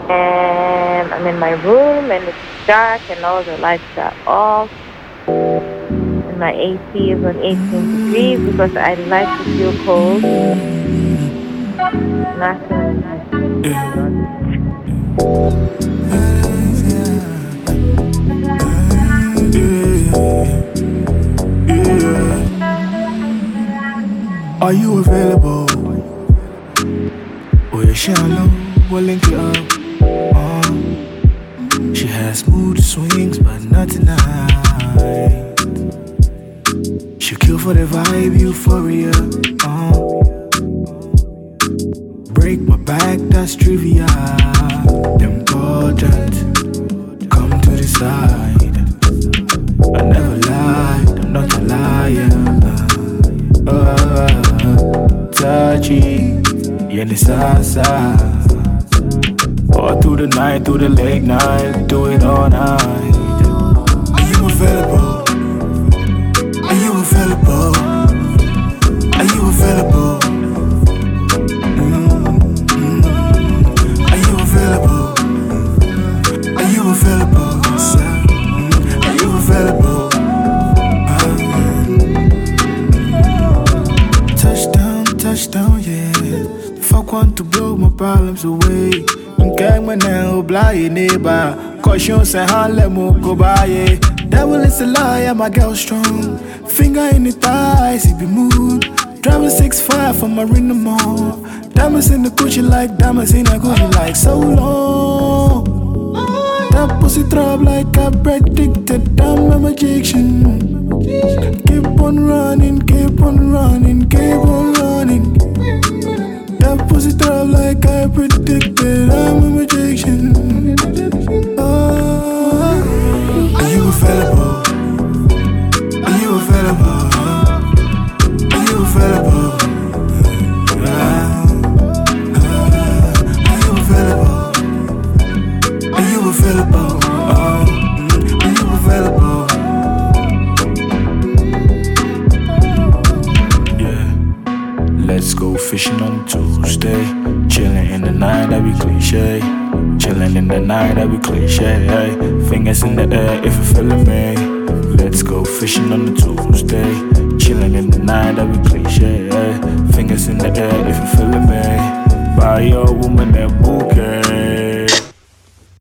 And I'm in my room and it's dark and all the lights are off. And my AC is on 18 degrees because I like to feel cold. Nothing. Are you available? We're shallow, we'll link it up. She has smooth swings, but not tonight. She kill for the vibe, euphoria. Break my back, that's trivia. Important, come to the side. I never lied, I'm not a liar. Touchy, yeah, sasa. All through the night, through the late night, do it all night. Are you available? Are you available? Are you available? Are you available? Are you available? Are you available? Touchdown, yeah. Fuck want to blow my problems away. Gang man now, blind neighbor. Caution say let me go by, yeah. Devil is a liar, my girl strong. Finger in the thighs, it be mood. Driving 6'5" from Marina Mall. Diamonds in the Gucci like diamonds in a Gucci like so long. That pussy throb like I predicted, I'm a magician. Keep on running, keep on running, keep on running. That pussy throb like I predicted, I'm a magician. Are you available? Are you available? Are you available? Are you available? Are you available? Are you available? Yeah. Let's go fishing on Tuesday. Chilling in the night, that be cliche. Chilling in the night, that be cliche. Hey. Fingers in the air if you're feeling me. Let's go fishing on the Tuesday. Chilling in the night, that be cliche. Hey. Fingers in the air if you're feeling me. Buy your woman that bouquet.